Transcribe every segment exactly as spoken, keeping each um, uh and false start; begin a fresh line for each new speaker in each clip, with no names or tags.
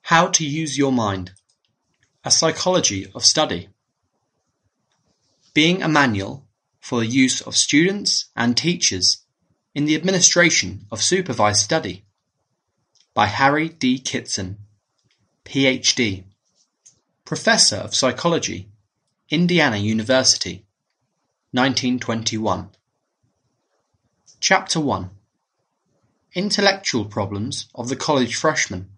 How to use your mind. A psychology of study. Being a manual for the use of students and teachers in the administration of supervised study. By Harry D. Kitson, P H D, Professor of Psychology, Indiana University, nineteen twenty-one. Chapter one. Intellectual Problems of the College Freshman.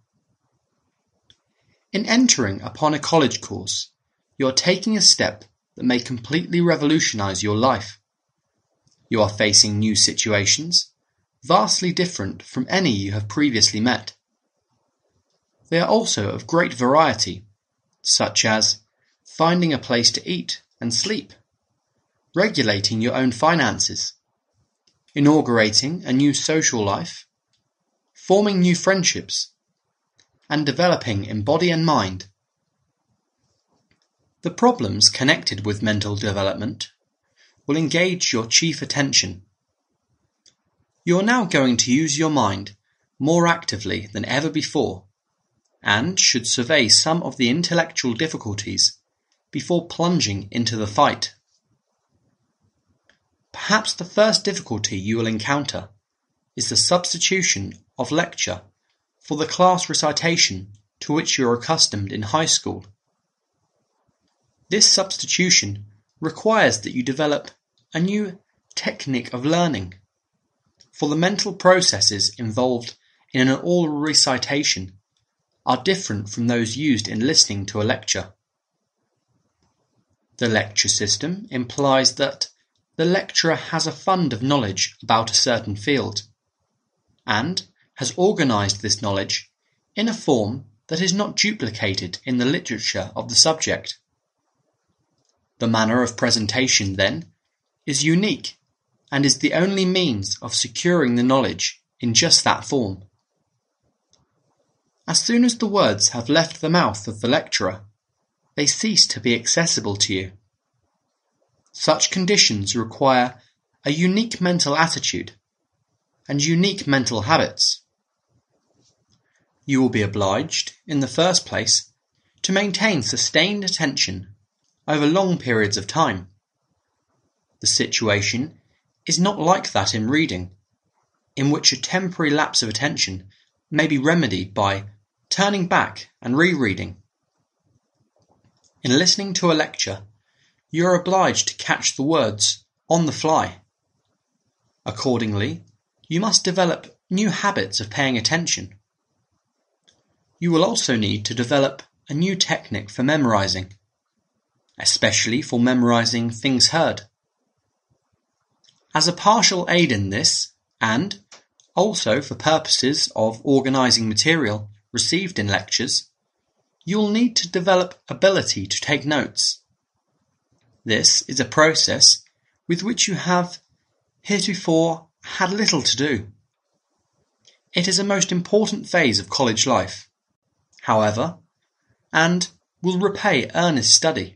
In entering upon a college course, you are taking a step that may completely revolutionize your life. You are facing new situations, vastly different from any you have previously met. They are also of great variety, such as finding a place to eat and sleep, regulating your own finances, inaugurating a new social life, forming new friendships, and developing in body and mind. The problems connected with mental development will engage your chief attention. You are now going to use your mind more actively than ever before, and should survey some of the intellectual difficulties before plunging into the fight. Perhaps the first difficulty you will encounter is the substitution of lecture for the class recitation to which you are accustomed in high school. This substitution requires that you develop a new technique of learning, for the mental processes involved in an oral recitation are different from those used in listening to a lecture. The lecture system implies that the lecturer has a fund of knowledge about a certain field, and has organized this knowledge in a form that is not duplicated in the literature of the subject. The manner of presentation, then, is unique and is the only means of securing the knowledge in just that form. As soon as the words have left the mouth of the lecturer, they cease to be accessible to you. Such conditions require a unique mental attitude and unique mental habits. You will be obliged, in the first place, to maintain sustained attention over long periods of time. The situation is not like that in reading, in which a temporary lapse of attention may be remedied by turning back and rereading. In listening to a lecture, you are obliged to catch the words on the fly. Accordingly, you must develop new habits of paying attention. You will also need to develop a new technique for memorizing, especially for memorizing things heard. As a partial aid in this, and also for purposes of organizing material received in lectures, you will need to develop ability to take notes. This is a process with which you have heretofore had little to do. It is a most important phase of college life, however, and will repay earnest study.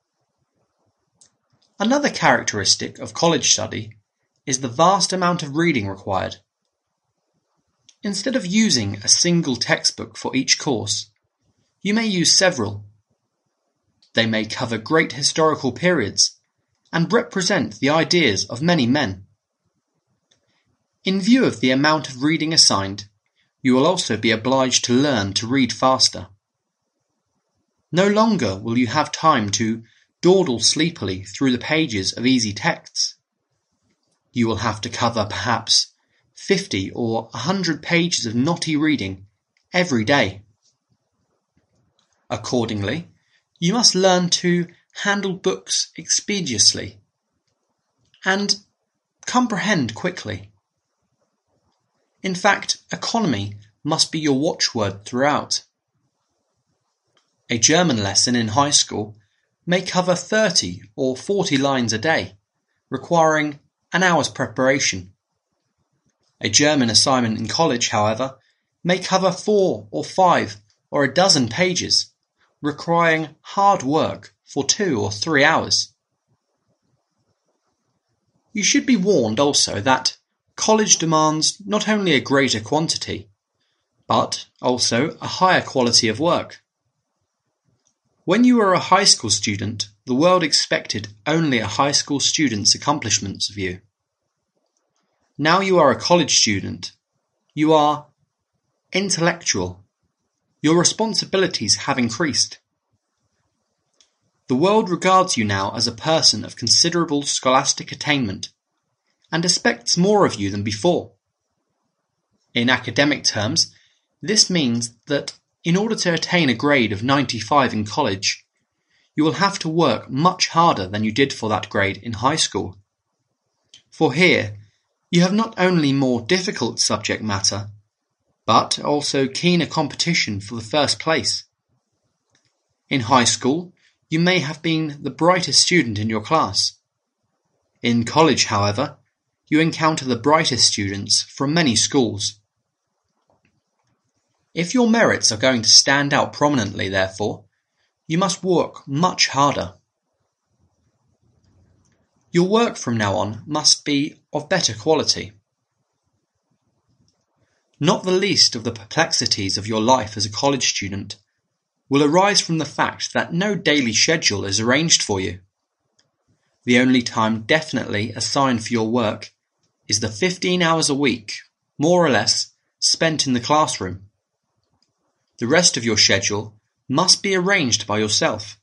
Another characteristic of college study is the vast amount of reading required. Instead of using a single textbook for each course, you may use several. They may cover great historical periods and represent the ideas of many men. In view of the amount of reading assigned, you will also be obliged to learn to read faster. No longer will you have time to dawdle sleepily through the pages of easy texts. You will have to cover perhaps fifty or a hundred pages of knotty reading every day. Accordingly, you must learn to handle books expeditiously and comprehend quickly. In fact, economy must be your watchword throughout. A German lesson in high school may cover thirty or forty lines a day, requiring an hour's preparation. A German assignment in college, however, may cover four or five or a dozen pages, requiring hard work for two or three hours. You should be warned also that college demands not only a greater quantity, but also a higher quality of work. When you were a high school student, the world expected only a high school student's accomplishments of you. Now you are a college student. You are intellectual. Your responsibilities have increased. The world regards you now as a person of considerable scholastic attainment and expects more of you than before. In academic terms, this means that in order to attain a grade of ninety-five in college, you will have to work much harder than you did for that grade in high school. For here, you have not only more difficult subject matter, but also keener competition for the first place. In high school, you may have been the brightest student in your class. In college, however, you encounter the brightest students from many schools. If your merits are going to stand out prominently, therefore, you must work much harder. Your work from now on must be of better quality. Not the least of the perplexities of your life as a college student will arise from the fact that no daily schedule is arranged for you. The only time definitely assigned for your work is the fifteen hours a week, more or less, spent in the classroom. The rest of your schedule must be arranged by yourself.